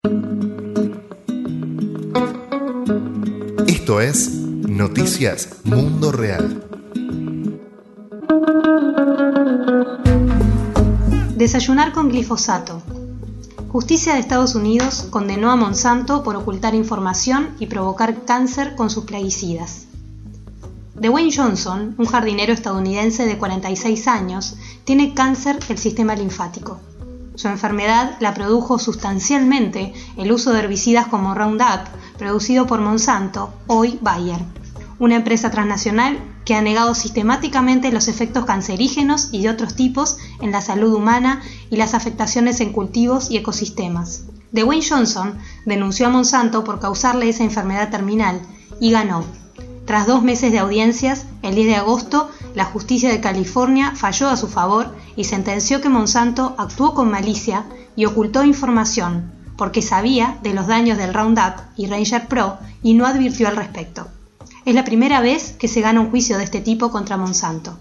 Esto es Noticias Mundo Real. Desayunar con glifosato. Justicia de Estados Unidos condenó a Monsanto por ocultar información y provocar cáncer con sus plaguicidas. Dwayne Johnson, un jardinero estadounidense de 46 años, tiene cáncer del sistema linfático. Su enfermedad la produjo sustancialmente el uso de herbicidas como Roundup, producido por Monsanto, hoy Bayer, una empresa transnacional que ha negado sistemáticamente los efectos cancerígenos y de otros tipos en la salud humana y las afectaciones en cultivos y ecosistemas. Dwayne Johnson denunció a Monsanto por causarle esa enfermedad terminal y ganó. Tras 2 meses de audiencias, el 10 de agosto, la justicia de California falló a su favor y sentenció que Monsanto actuó con malicia y ocultó información, porque sabía de los daños del Roundup y Ranger Pro y no advirtió al respecto. Es la primera vez que se gana un juicio de este tipo contra Monsanto.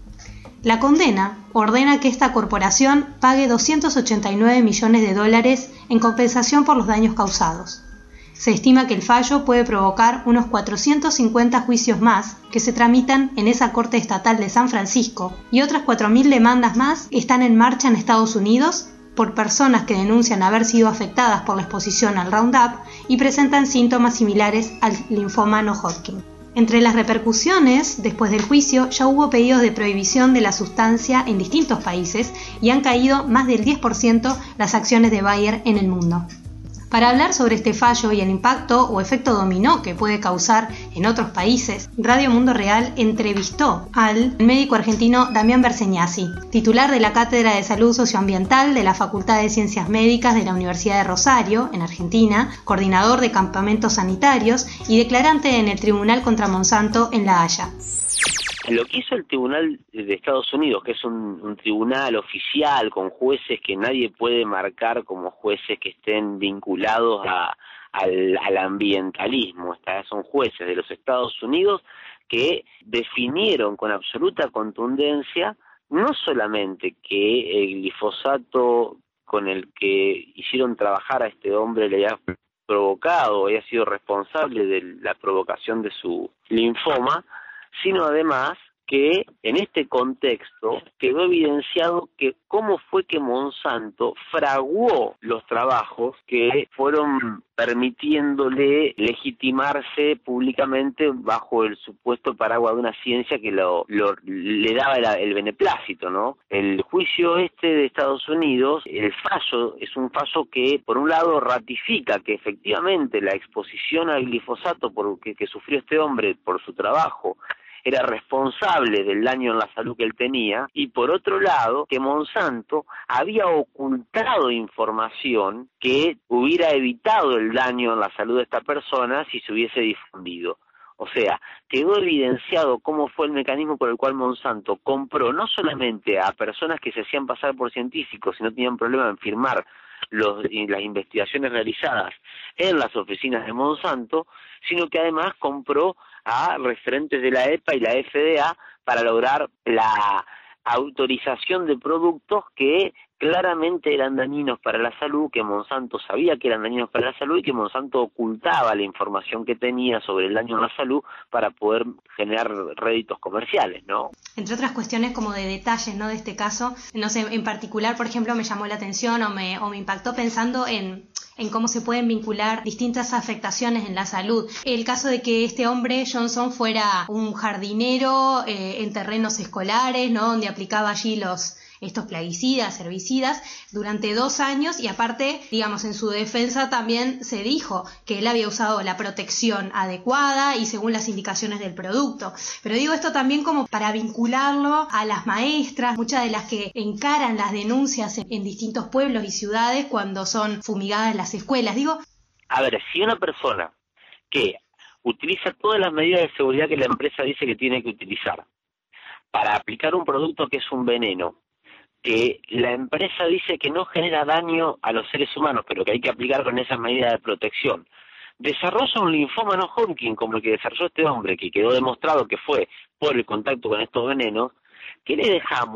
La condena ordena que esta corporación pague $289 millones en compensación por los daños causados. Se estima que el fallo puede provocar unos 450 juicios más que se tramitan en esa Corte Estatal de San Francisco y otras 4.000 demandas más están en marcha en Estados Unidos por personas que denuncian haber sido afectadas por la exposición al Roundup y presentan síntomas similares al linfoma no-Hodgkin. Entre las repercusiones, después del juicio, ya hubo pedidos de prohibición de la sustancia en distintos países y han caído más del 10% las acciones de Bayer en el mundo. Para hablar sobre este fallo y el impacto o efecto dominó que puede causar en otros países, Radio Mundo Real entrevistó al médico argentino Damián Berseñasi, titular de la Cátedra de Salud Socioambiental de la Facultad de Ciencias Médicas de la Universidad de Rosario, en Argentina, coordinador de campamentos sanitarios y declarante en el Tribunal contra Monsanto en La Haya. Lo que hizo el Tribunal de Estados Unidos, que es un tribunal oficial con jueces que nadie puede marcar como jueces que estén vinculados al ambientalismo, son jueces de los Estados Unidos que definieron con absoluta contundencia no solamente que el glifosato con el que hicieron trabajar a este hombre le haya provocado, haya sido responsable de la provocación de su linfoma, sino además que en este contexto quedó evidenciado que cómo fue que Monsanto fraguó los trabajos que fueron permitiéndole legitimarse públicamente bajo el supuesto paraguas de una ciencia que le daba el beneplácito, ¿no? El juicio de Estados Unidos, el fallo es un fallo que por un lado ratifica que efectivamente la exposición al glifosato que sufrió este hombre por su trabajo era responsable del daño en la salud que él tenía, y por otro lado, que Monsanto había ocultado información que hubiera evitado el daño en la salud de esta persona si se hubiese difundido. O sea, quedó evidenciado cómo fue el mecanismo por el cual Monsanto compró no solamente a personas que se hacían pasar por científicos y no tenían problema en firmar las investigaciones realizadas en las oficinas de Monsanto, sino que además compró a referentes de la EPA y la FDA para lograr la autorización de productos que claramente eran dañinos para la salud, que Monsanto sabía que eran dañinos para la salud y que Monsanto ocultaba la información que tenía sobre el daño en la salud para poder generar réditos comerciales, ¿no? Entre otras cuestiones como de detalles, ¿no? De este caso, no sé, en particular, por ejemplo, me llamó la atención o me impactó pensando en cómo se pueden vincular distintas afectaciones en la salud. El caso de que este hombre, Johnson, fuera un jardinero en terrenos escolares, ¿no? Donde aplicaba allí estos plaguicidas, herbicidas, durante 2 años, y aparte, digamos, en su defensa también se dijo que él había usado la protección adecuada y según las indicaciones del producto. Pero digo esto también como para vincularlo a las maestras, muchas de las que encaran las denuncias en distintos pueblos y ciudades cuando son fumigadas las escuelas. A ver, si una persona que utiliza todas las medidas de seguridad que la empresa dice que tiene que utilizar para aplicar un producto que es un veneno, que la empresa dice que no genera daño a los seres humanos, pero que hay que aplicar con esas medidas de protección, desarrolla un linfoma no Hodgkin como el que desarrolló este hombre, que quedó demostrado que fue por el contacto con estos venenos, ¿qué le dejamos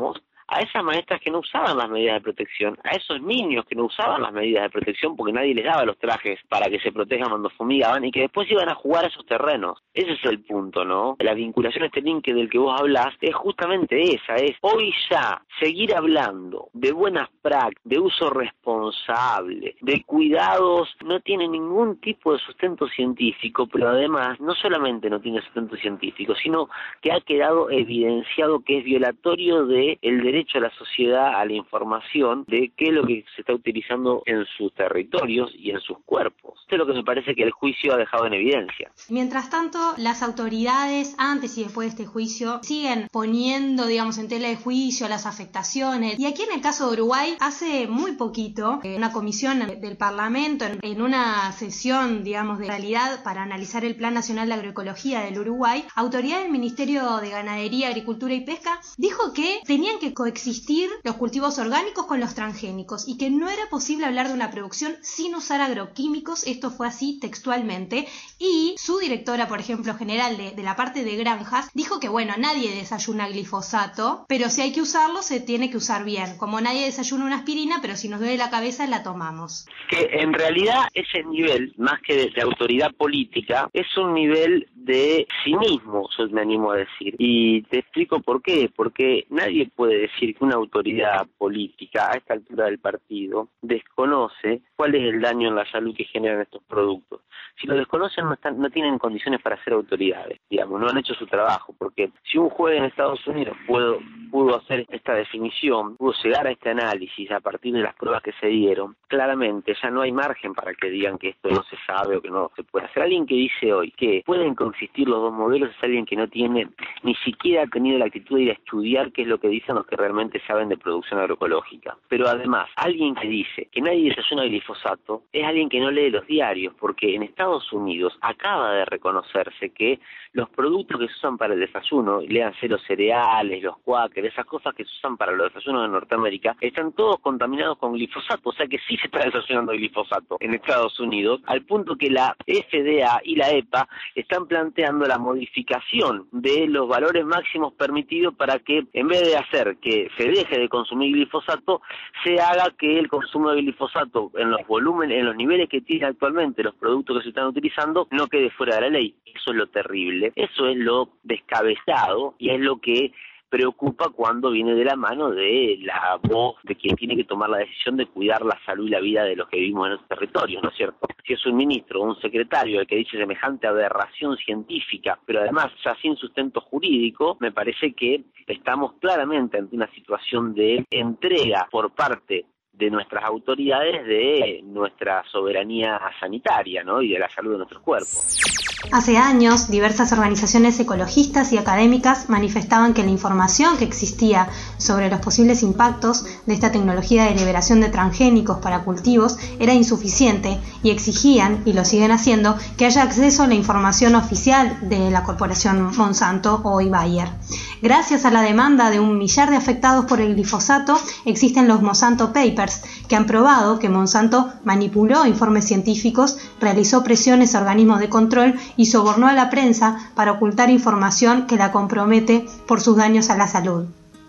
a esas maestras que no usaban las medidas de protección, a esos niños que no usaban las medidas de protección porque nadie les daba los trajes para que se protejan cuando fumigaban y que después iban a jugar a esos terrenos. Ese es el punto, ¿no? La vinculación a este link del que vos hablás es justamente esa, es hoy ya seguir hablando de buenas prácticas, de uso responsable, de cuidados, no tiene ningún tipo de sustento científico, pero además no solamente no tiene sustento científico, sino que ha quedado evidenciado que es violatorio del derecho a la sociedad a la información de qué es lo que se está utilizando en sus territorios y en sus cuerpos. Esto es lo que me parece que el juicio ha dejado en evidencia. Mientras tanto, las autoridades, antes y después de este juicio, siguen poniendo, digamos, en tela de juicio las afectaciones. Y aquí en el caso de Uruguay, hace muy poquito, una comisión del Parlamento, en una sesión, digamos, de realidad para analizar el Plan Nacional de Agroecología del Uruguay, autoridad del Ministerio de Ganadería, Agricultura y Pesca dijo que tenían que coexistir los cultivos orgánicos con los transgénicos y que no era posible hablar de una producción sin usar agroquímicos. Esto fue así textualmente. Y su directora, por ejemplo, general de la parte de granjas, dijo que, bueno, nadie desayuna glifosato, pero si hay que usarlo, se tiene que usar bien. Como nadie desayuna una aspirina, pero si nos duele la cabeza, la tomamos. Que en realidad ese nivel, más que de autoridad política, es un nivel de cinismo, yo me animo a decir. Y te explico por qué. Porque nadie puede decir que una autoridad política a esta altura del partido desconoce cuál es el daño en la salud que generan estos productos. Si lo desconocen, no tienen condiciones para ser autoridades, digamos, no han hecho su trabajo, porque si un juez en Estados Unidos pudo hacer esta definición, pudo llegar a este análisis a partir de las pruebas que se dieron, claramente ya no hay margen para que digan que esto no se sabe o que no se puede hacer. Alguien que dice hoy que pueden coexistir los dos modelos es alguien que no tiene, ni siquiera ha tenido la actitud de ir a estudiar qué es lo que dicen los que realmente saben de producción agroecológica. Pero además, alguien que dice que nadie desayuna glifosato es alguien que no lee los diarios, porque en Estados Unidos acaba de reconocerse que los productos que se usan para el desayuno, léanse los cereales, los Quaker, esas cosas que se usan para los desayunos en Norteamérica, están todos contaminados con glifosato, o sea que sí se está desayunando glifosato en Estados Unidos, al punto que la FDA y la EPA están planteando la modificación de los valores máximos permitidos para que, en vez de hacer que se deje de consumir glifosato, se haga que el consumo de glifosato en los volúmenes, en los niveles que tiene actualmente los productos que se están utilizando, no quede fuera de la ley. Eso es lo terrible, eso es lo descabezado y es lo que preocupa cuando viene de la mano de la voz de quien tiene que tomar la decisión de cuidar la salud y la vida de los que vivimos en nuestros territorios, ¿no es cierto? Si es un ministro o un secretario el que dice semejante aberración científica, pero además ya sin sustento jurídico, me parece que estamos claramente ante una situación de entrega por parte de nuestras autoridades de nuestra soberanía sanitaria, ¿no? Y de la salud de nuestros cuerpos. Hace años, diversas organizaciones ecologistas y académicas manifestaban que la información que existía sobre los posibles impactos de esta tecnología de liberación de transgénicos para cultivos era insuficiente y exigían, y lo siguen haciendo, que haya acceso a la información oficial de la corporación Monsanto o Bayer. Gracias a la demanda de 1 millar de afectados por el glifosato, existen los Monsanto Papers, que han probado que Monsanto manipuló informes científicos, realizó presiones a organismos de control y sobornó a la prensa para ocultar información que la compromete por sus daños a la salud.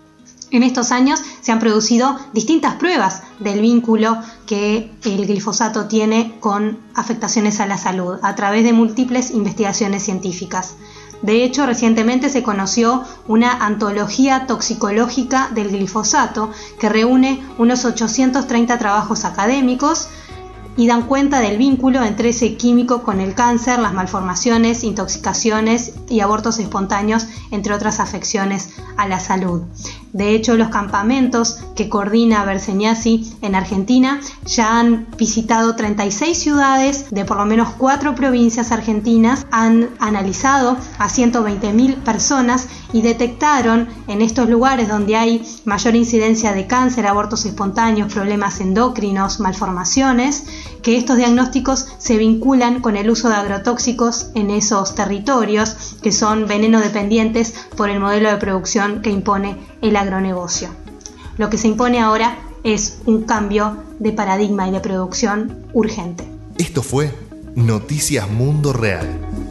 En estos años se han producido distintas pruebas del vínculo que el glifosato tiene con afectaciones a la salud a través de múltiples investigaciones científicas. De hecho, recientemente se conoció una antología toxicológica del glifosato que reúne unos 830 trabajos académicos y dan cuenta del vínculo entre ese químico con el cáncer, las malformaciones, intoxicaciones y abortos espontáneos, entre otras afecciones a la salud. De hecho, los campamentos que coordina Berseniasi en Argentina ya han visitado 36 ciudades de por lo menos 4 provincias argentinas, han analizado a 120.000 personas y detectaron en estos lugares donde hay mayor incidencia de cáncer, abortos espontáneos, problemas endocrinos, malformaciones, que estos diagnósticos se vinculan con el uso de agrotóxicos en esos territorios que son veneno dependientes por el modelo de producción que impone el agronegocio. Lo que se impone ahora es un cambio de paradigma y de producción urgente. Esto fue Noticias Mundo Real.